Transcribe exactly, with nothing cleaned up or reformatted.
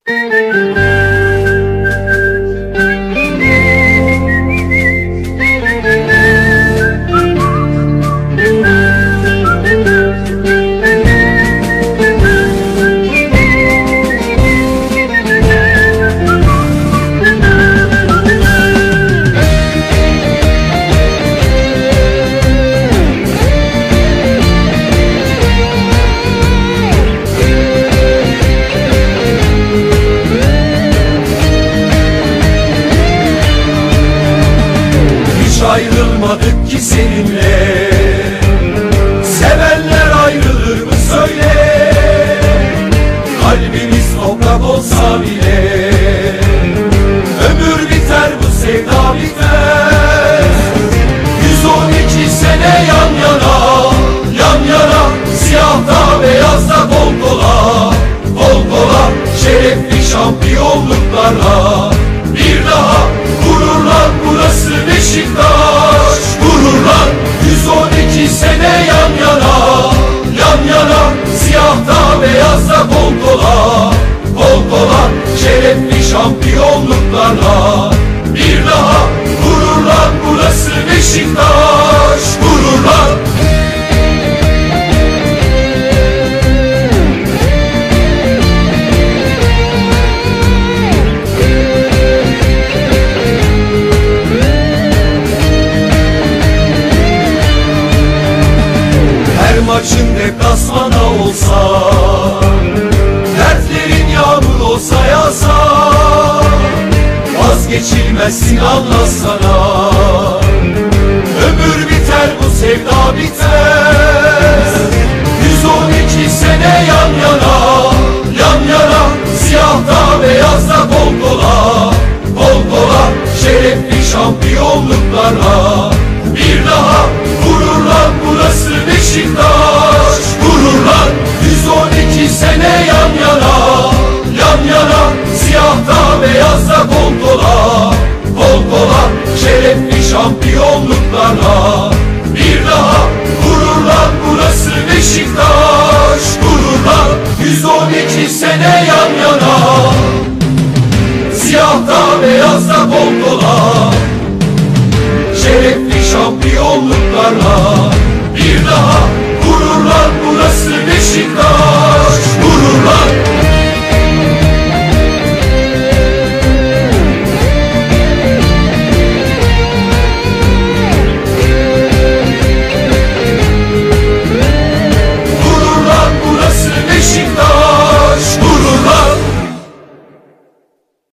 Ayrılmadık ki seninle, sevenler ayrılır mı söyle? Kalbimiz toprak olsa bile, ömür biter bu sevda bitmez. Yüz on iki sene yan yana, yan yana, siyahta beyazda kol kola, kol kola, şerefli şampiyonluklarla. Bir daha gururlan, burası Beşiktaş, gururlan. Yüz on iki sene yan yana, yan yana, siyahta beyazda kol kola, kol kola, şerefli şampiyonluklarla. Bir daha gururlan, burası Beşiktaş, gururlan. Maçın deplasmana olsa, dertlerin yağmur olsa yağsa, vazgeçilmezsin anlasana. Ömür biter bu sevda bitmez. Yüz on iki sene yan yana, yan yana, siyahta beyazda kol kola, kol kola, şerefli şampiyonluklarla. Bir daha gururlan, burası Beşiktaş, gururlan. Yüz on iki sene yan yana, yan yana, siyahta beyazda kol kola, kol kola, şerefli şampiyonluklarla. Bir daha gururlan, burası Beşiktaş, gururlan. Yüz on iki sene yan yana, siyahta beyazda kol kola, şerefli şampiyonluklarla.